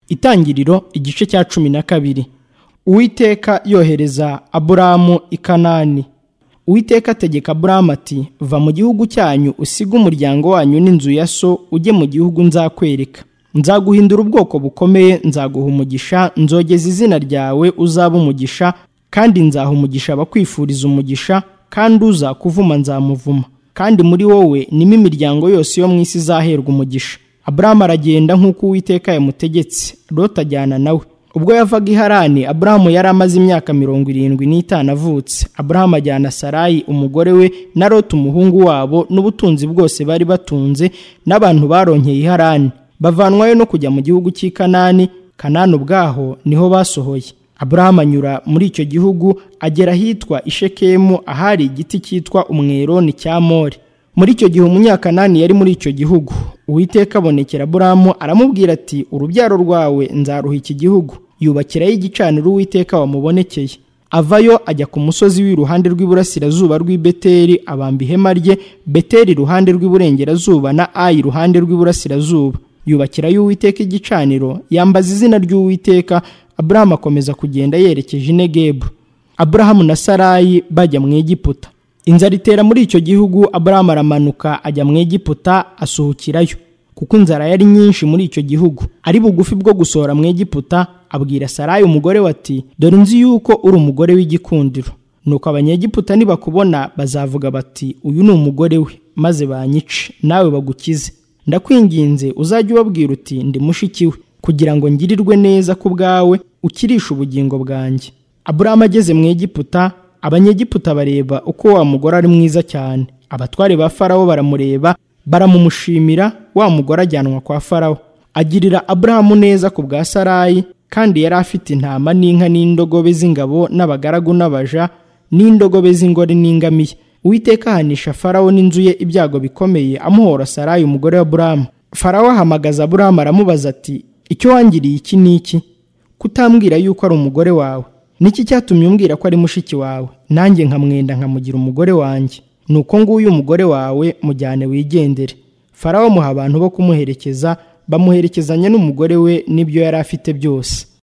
Itangiriro igice cya 12. Uwiteka yohereza Aburamu i Kanani. Uwiteka ategeka Aburamu ati, va mu gihugu cyanyu usige umuryango wanyu n'inzu ya so ujye mu gihugu nzakwereka. Nzaguhindura ubwoko bukomeye, nzaguha umugisha, nzogeza izina ryawe uzaba umugisha, kandi nzaha umugisha abakwifuriza umugisha, kandi uzakuvuma nzamuvuma, kandi muri wowe nimo imiryango yose yo mu isi izaherwa umugisha. Aburamu aragenda nk'uko Uwiteka yamutegetse, Loti ajyana nawe. Ubwo yavaga i Harani, Aburamu yari amaze imyaka 75 avutse. Aburamu ajyana Sarayi umugore we na Loti umuhungu wabo n'ubutunzi bwose bari batunze n'abantu baronkeye i Harani, bavanwayo no kujya mu gihugu cy'i Kanani. Kanani ubwaho niho basohoye. Aburamu anyura muri icyo gihugu agera hitwa Ishekemu, ahari igiti cyitwa umweroni cya More. Muri icyo gihe umunyakanani yari muri icyo gihugu. Uwiteka abonekera Aburamu aramubwira ati, urubyaro rwawe nzaruha iki gihugu. Yubakirayo igicaniro Uwiteka wamubonekeye. Avayo ajya ku musozi w'iruhande rw'iburasirazuba rw'i Beteli, abamba ihema rye, Beteli iruhande rw'iburengerazuba na Ayi iruhande rw'iburasirazuba. Yubakirayo Uwiteka igicaniro, yambaza izina ry'Uwiteka. Aburamu akomeza kugenda yerekeje i Negebu. Aburahamu na Sarayi bajya mu Egiputa. Inzara itera muri icyo gihugu. Aburahamu aramanuka ajya mu Egiputa asuhukirayo, kuko inzara yari nyinshi muri icyo gihugu. Ari bugufi bwo gusohora mu Egiputa, abwira Sarayi umugore we ati, dore nzi yuko uri umugore w'igikundiro. Nuko abanyegiputa nibakubona bazavuga bati, uyu ni umugore we, maze banyice nawe bagukize. Ndakwinginze uzajye ubabwira uti, ndi mushiki we, kugira ngo ngirirwe neza ku bwawe, ukirisha ubugingo bwanjye. Aburahamu ageze mu Egiputa, abanyegiputa bareba uko wa mugore ari mwiza cyane. Abatware ba Farawo baramureba, baramumushimira. Wa mugore ajyanwa kwa Farawo. Agirira Aburahamu neza ku bwa Sarayi, kandi yari afite intama n'inka n'indogobe z'ingabo n'abagaragu n'abaja n'indogobe z'ingore n'ingamiye. Uwiteka ahanisha Farawo n'inzu ye ibyago bikomeye, amuhora Sarayi umugore wa Aburahamu. Farawo ahamagaza Aburahamu aramubaza ati, icyo wangiriye iki n'iki? Kutambwira yuko ari umugore wawe? Niki cyatumye umbwira ko ari mushiki wawe, nanjye nkamwenda nkamugira umugore wanjye? Nuko nguyu umugore wawe, mujyane wigendere. Farawo muha abantu bo kumuherekeza, bamuherekezanya n'umugore we n'ibyo yari afite byose.